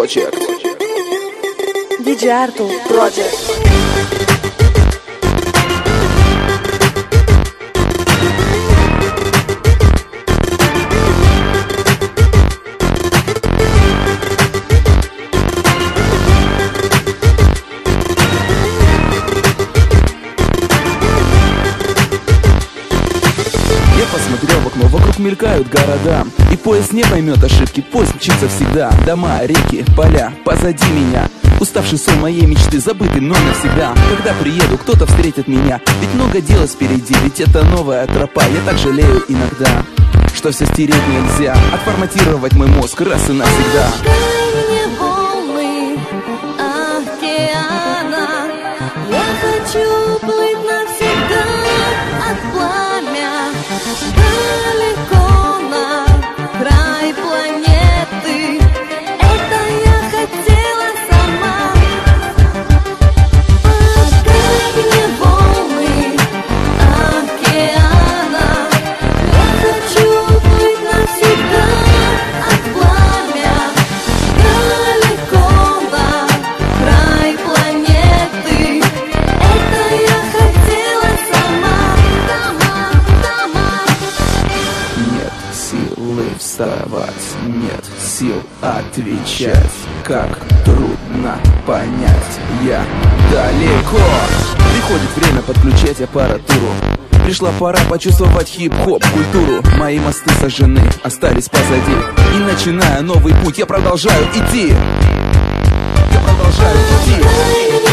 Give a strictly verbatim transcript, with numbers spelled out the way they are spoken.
Project. диджей Артур Project. Посмотрел в окно, вокруг мелькают города, и поезд не поймет ошибки, поезд мчится всегда. Дома, реки, поля, позади меня, уставший сон моей мечты, забытый, но навсегда. Когда приеду, кто-то встретит меня, ведь много дел впереди, ведь это новая тропа. Я так жалею иногда, что все стереть нельзя, отформатировать мой мозг раз и навсегда. Я хочу плыть навсегда от пламя далеко на край планеты. Это я хотела сама. Отдай мне волны океана. Я хочу плыть навсегда от пламя далеко на край планеты. Это я хотела сама, сама, сама. Нет силы вставать, нет сил отвечать. Как трудно понять, я далеко. Приходит время подключать аппаратуру. Пришла пора почувствовать хип-хоп культуру. Мои мосты сожжены, остались позади. И начиная новый путь, я продолжаю идти. Я продолжаю идти.